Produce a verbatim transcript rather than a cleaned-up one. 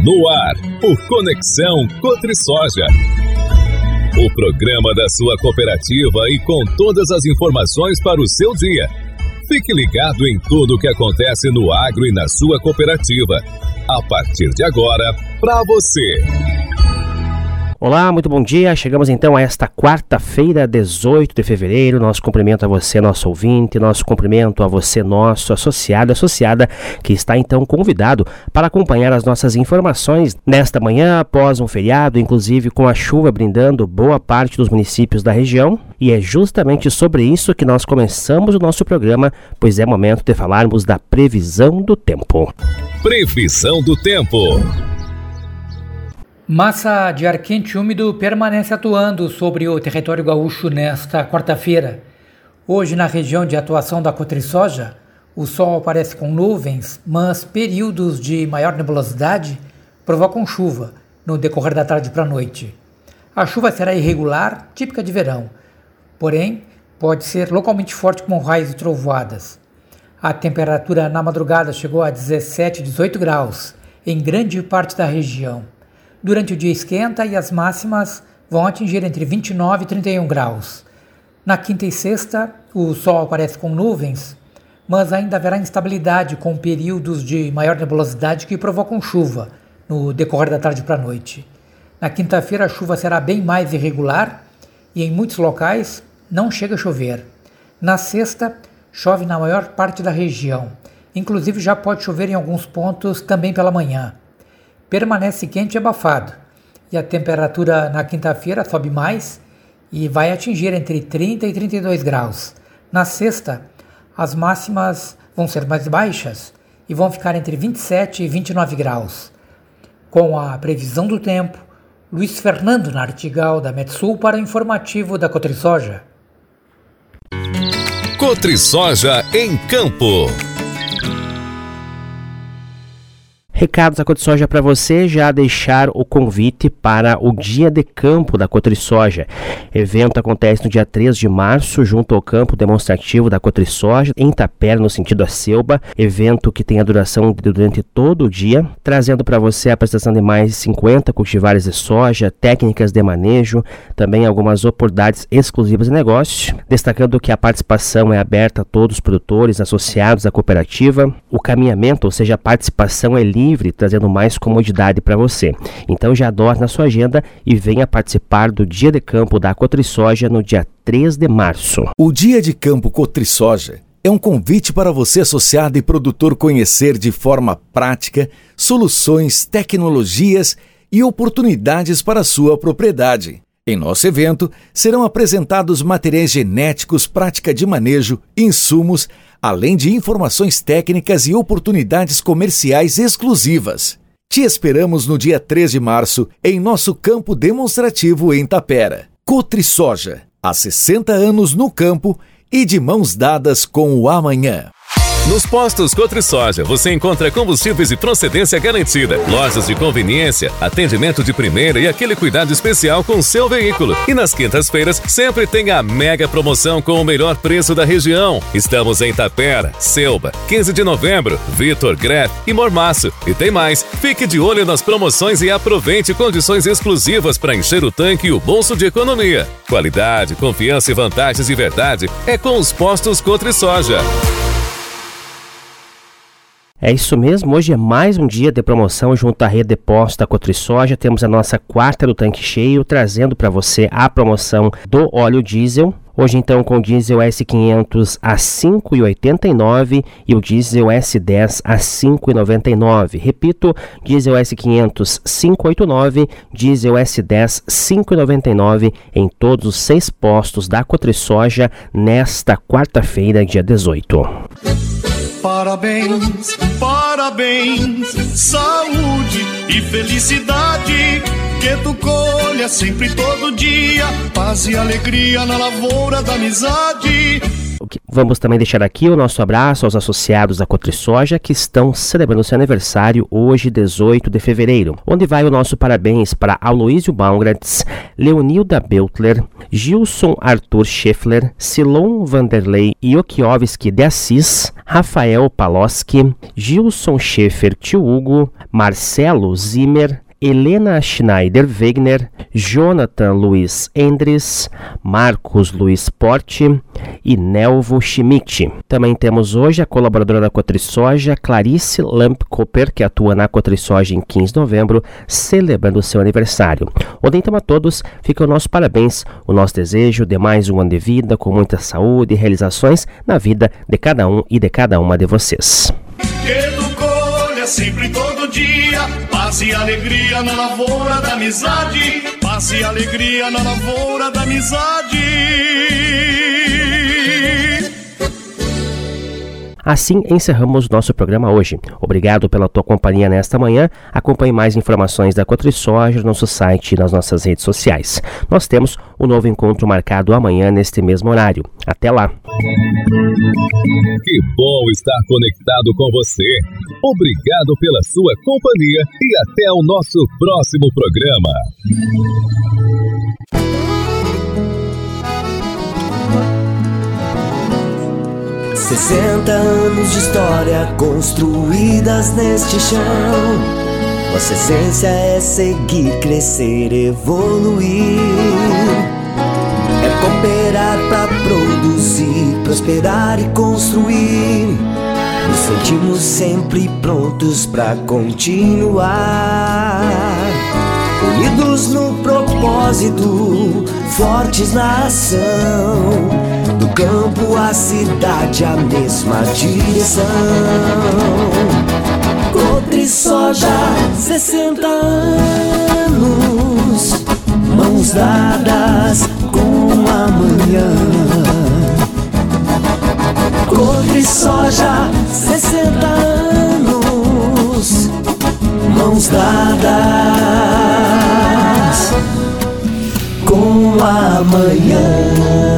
No ar, o Conexão Cotrisoja. O programa da sua cooperativa e com todas as informações para o seu dia. Fique ligado em tudo o que acontece no agro e na sua cooperativa. A partir de agora, para você. Olá, muito bom dia. Chegamos então a esta quarta-feira, dezoito de fevereiro. Nosso cumprimento a você, nosso ouvinte, nosso cumprimento a você, nosso associado, associada, que está então convidado para acompanhar as nossas informações nesta manhã, após um feriado, inclusive com a chuva brindando boa parte dos municípios da região. E é justamente sobre isso que nós começamos o nosso programa, pois é momento de falarmos da previsão do tempo. Previsão do tempo. Massa de ar quente e úmido permanece atuando sobre o território gaúcho nesta quarta-feira. Hoje, na região de atuação da Cotrisoja, o sol aparece com nuvens, mas períodos de maior nebulosidade provocam chuva no decorrer da tarde para a noite. A chuva será irregular, típica de verão, porém pode ser localmente forte com raios e trovoadas. A temperatura na madrugada chegou a dezessete, dezoito graus em grande parte da região. Durante o dia esquenta e as máximas vão atingir entre vinte e nove e trinta e um graus. Na quinta e sexta, o sol aparece com nuvens, mas ainda haverá instabilidade com períodos de maior nebulosidade que provocam chuva no decorrer da tarde para a noite. Na quinta-feira, a chuva será bem mais irregular e em muitos locais não chega a chover. Na sexta, chove na maior parte da região. Inclusive já pode chover em alguns pontos também pela manhã. Permanece quente e abafado, e a temperatura na quinta-feira sobe mais e vai atingir entre trinta e trinta e dois graus. Na sexta, as máximas vão ser mais baixas e vão ficar entre vinte e sete e vinte e nove graus. Com a previsão do tempo, Luiz Fernando Nartigal, da Metsul, para o informativo da Cotrisoja. Cotrisoja em Campo. Recados da Cotrisoja para você, já deixar o convite para o Dia de Campo da Cotrisoja. Evento acontece no dia três de março, junto ao campo demonstrativo da Cotrisoja, em Itapera, no sentido a Selba. Evento que tem a duração durante todo o dia, trazendo para você a apresentação de mais de cinquenta cultivares de soja, técnicas de manejo, também algumas oportunidades exclusivas de negócio, destacando que a participação é aberta a todos os produtores associados à cooperativa. O caminhamento, ou seja, a participação é livre, trazendo mais comodidade para você. Então já adote na sua agenda e venha participar do Dia de Campo da Cotrisoja no dia três de março. O Dia de Campo Cotrisoja é um convite para você, associado e produtor, conhecer de forma prática soluções, tecnologias e oportunidades para a sua propriedade. Em nosso evento, serão apresentados materiais genéticos, prática de manejo, insumos, além de informações técnicas e oportunidades comerciais exclusivas. Te esperamos no dia três de março, em nosso campo demonstrativo em Itapera. Cotrisoja, há sessenta anos no campo e de mãos dadas com o amanhã. Nos postos Cotrisoja você encontra combustíveis e procedência garantida, lojas de conveniência, atendimento de primeira e aquele cuidado especial com o seu veículo. E nas quintas-feiras sempre tem a mega promoção com o melhor preço da região. Estamos em Itapera, Selba, quinze de novembro, Vitor, Greff e Mormaço. E tem mais, fique de olho nas promoções e aproveite condições exclusivas para encher o tanque e o bolso de economia. Qualidade, confiança e vantagens de verdade é com os postos Cotrisoja. É isso mesmo, hoje é mais um dia de promoção junto à rede de postos da Cotrisoja. Temos a nossa quarta do tanque cheio, trazendo para você a promoção do óleo diesel. Hoje então com o diesel S quinhentos a cinco reais e oitenta e nove centavos e o diesel S dez a cinco reais e noventa e nove centavos. Repito, diesel S quinhentos cinco reais e oitenta e nove centavos, diesel S dez cinco reais e noventa e nove centavos em todos os seis postos da Cotrisoja nesta quarta-feira, dia dezoito. Parabéns, parabéns, saúde e felicidade, que tu colha sempre todo dia, paz e alegria na lavoura da amizade. vamos também deixar aqui o nosso abraço aos associados da Cotrisoja que estão celebrando seu aniversário hoje, dezoito de fevereiro, onde vai o nosso parabéns para Aloísio Baumgratz, Leonilda Beltler, Gilson Arthur Scheffler, Silon Vanderlei Iokiowski de Assis, Rafael Paloski, Gilson Schaefer Tio Hugo, Marcelo Zimmer, Helena Schneider Wegner, Jonathan Luiz Endres, Marcos Luiz Porte e Nelvo Schmidt. Também temos hoje a colaboradora da Cotrisoja, Clarice Lamp-Cooper, que atua na Cotrisoja em quinze de novembro, celebrando seu aniversário. Onde então a todos fica o nosso parabéns, o nosso desejo de mais um ano de vida, com muita saúde e realizações na vida de cada um e de cada uma de vocês. Sempre todo dia, paz e alegria na lavoura da amizade, paz e alegria na lavoura da amizade. Assim encerramos nosso programa hoje. Obrigado pela tua companhia nesta manhã. Acompanhe mais informações da Cotrisoja no nosso site e nas nossas redes sociais. Nós temos um novo encontro marcado amanhã neste mesmo horário. Até lá! Que bom estar conectado com você. Obrigado pela sua companhia e até o nosso próximo programa. sessenta anos de história construídas neste chão. Nossa essência é seguir, crescer, evoluir. É cooperar pra produzir, prosperar e construir. Nos sentimos sempre prontos pra continuar. Unidos no propósito, fortes na ação. Do campo à cidade, a mesma direção. Cotrisoja, sessenta anos, mãos dadas com amanhã. Cotrisoja, sessenta anos, mãos dadas com amanhã.